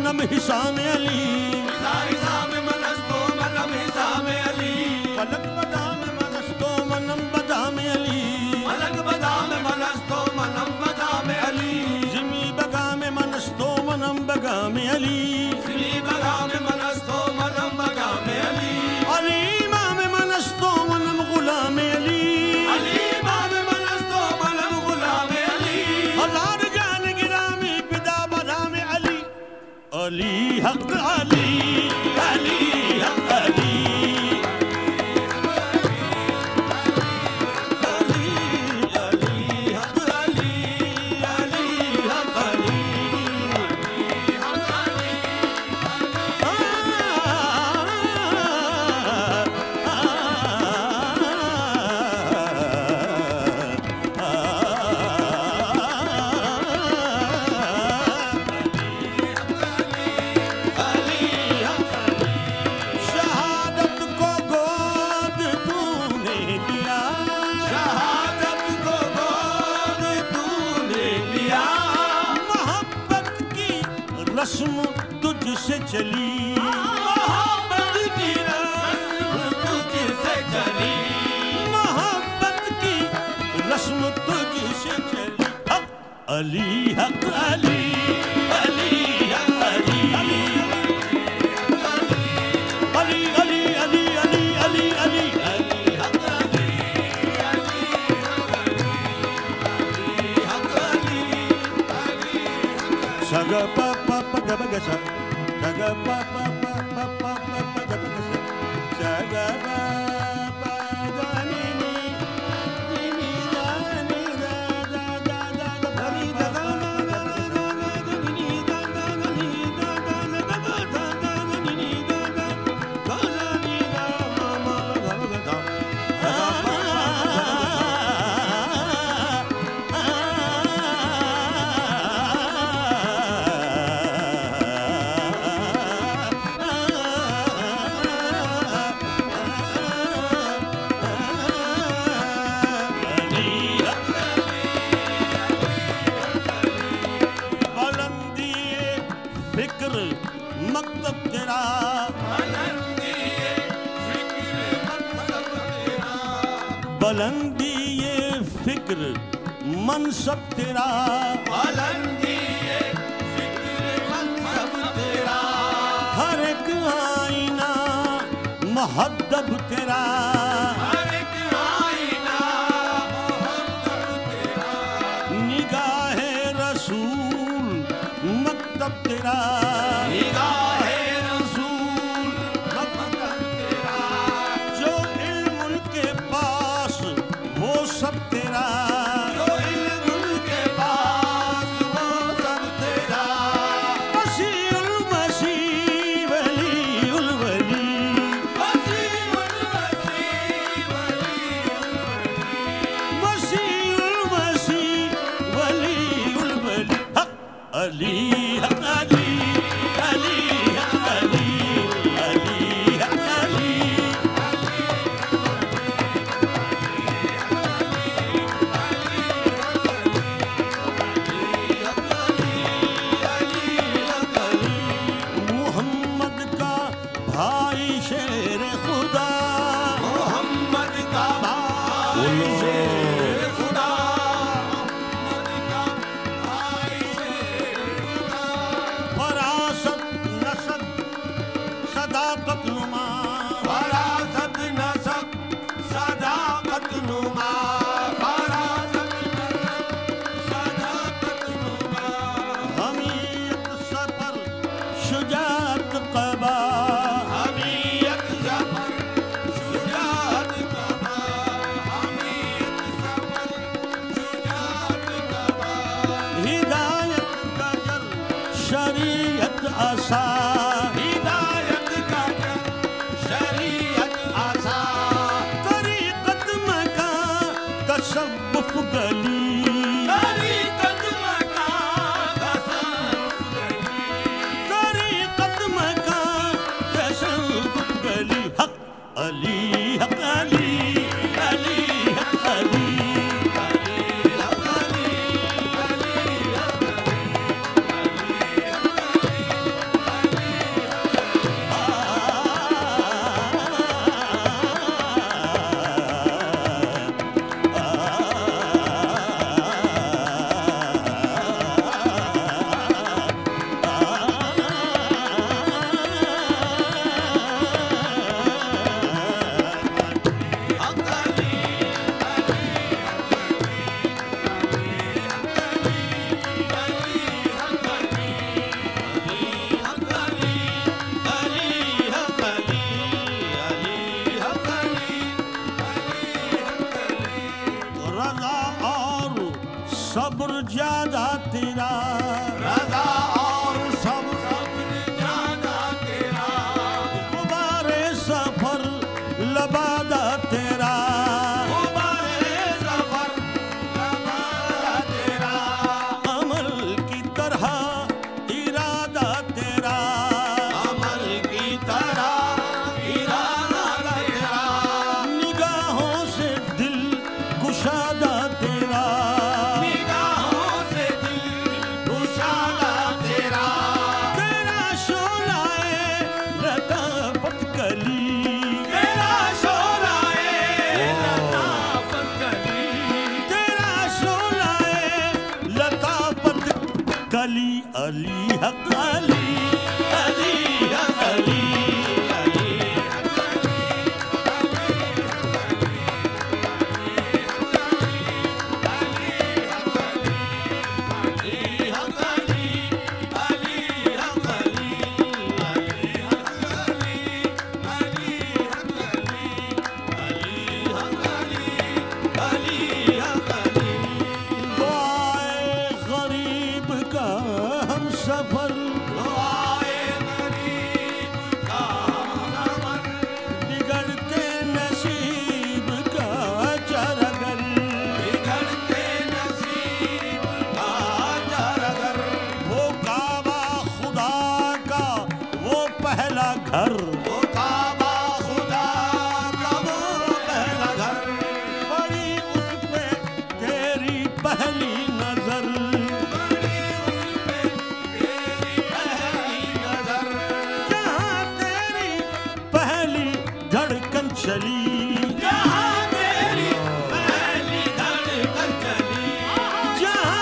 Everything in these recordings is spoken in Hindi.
मनम हिसाम अली, हिसाम मनस्तो मनम हिसाम अली, पलक बदाम मनस्तो मनम बदाम अली, पलक बदाम मनस्तो मनम बदाम अली, जिमी बगाम मनस्तो मनम बगाम अली, जिमी बगाम मनस्तो मनम बगाम अली, अली इमाम मनस्तो मनम गुलाम अली, अली इमाम मनस्तो मनम गुलाम अली, हजार जान गिरामी पिदा बदाम अली, अली हक अली, अली हक अली, रस्म तुझसे चली, मोहब्बत की रस्म तुझसे चली, मोहब्बत की रस्म तुझसे चली, हक अली हक अली, अली हक अली, अली अली अली अली अली अली अली हक अली, सग प प प ग ब ग स, सग प प प प प प प ग ब ग स, सग प प ग नि नि नि नि दा नि दा दा दा दा ग प नि दा दा दा दा दा दा ग नि नि दा दा ग नि दा दा ग ग दा दा दा ग नि नि दा दा ग दा नि दा म म ग ग ग दा फिक्र मकतब तेरा, बुलंदी ये फिक्र मनसब तेरा, बुलंदी ये फिक्र मनसब तेरा, हर एक आईना मुहद्दब तेरा, हर एक आईना मुहद्दब तेरा, निगाहे रसूल मकतब तेरा, निगाहे रसूल मकतब तेरा, जो इल्मुल के पास वो सब तेरा, जो इल्मुल के पास वो सब तेरा, वसीउल वसी वलीउल वली, वसीउल वसी वलीउल वली, वसीउल वसी वलीउल वली, हक अली हक अली, अली हक अली, अली हक अली, मोहम्मद का भाई शेर खुदा, मोहम्मद का भाई शेर खुदा, मोहम्मद का भाई शेर खुदा, फरासत नसब सदाकत नुमा, फरासत नसब सदाकत नुमा, फरासत नसब सदाकत नुमा, हमीयत सफर शुजात क़बा, हमीयत सफर शुजात कबा, हमीयत सफर शुजात कबा, हिदायत का जल शरीयत आसा, हिदायत का जल शरीयत आसा, तरीक़त मका तसव्वुफ़ गली, तरीक़त मका तसव्वुफ़ गली, तरीक़त मका तसव्वुफ़ गली, हक अली हक अली, अली हक अली, सब्र ज्यादा तेरा, रजा और सब्र ज्यादा तेरा, गुबारे सफर लबादा तेरा, गुबारे सफर लबादा तेरा, अमल की तरह इरादा तेरा, अमल की तरह इरादा तेरा, निगाहों से दिल कुशादा तेरा, निगाहों से दिल कुशादा तेरा, तेरा शोलाए लताफत कली, तेरा शोलाए लताफत कली, तेरा शोलाए लताफत कली, अली हक अली, अली हक अली, दुआए गरीब का हम सफर, बिगड़ते नसीब का चरगर, वो काबा खुदा का वो पहला घर, पड़ी उस पे तेरी पहली नजर, जहाँ तेरी पहली धड़कन चली, जहाँ तेरी पहली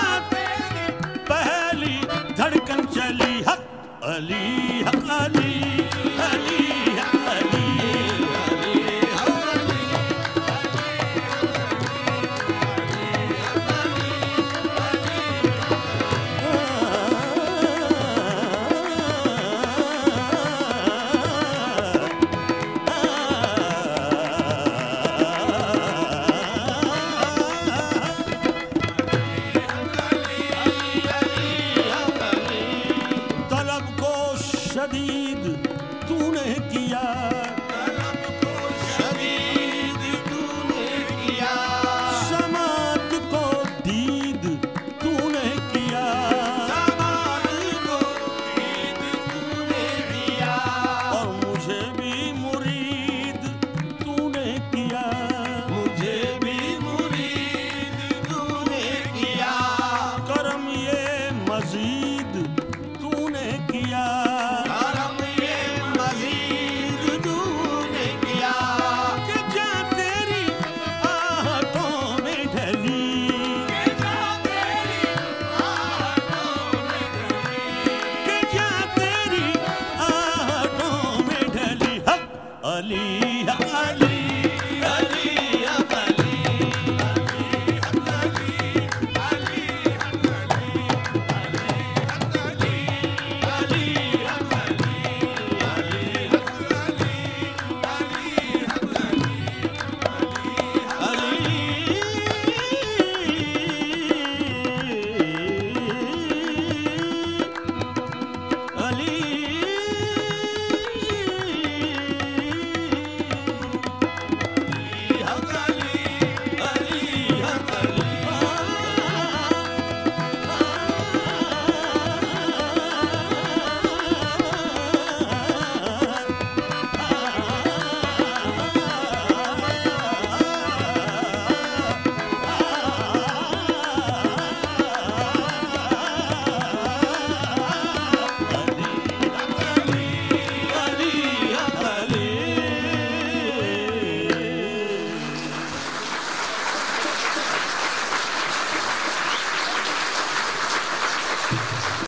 धड़कन चली, हक अली हक अली।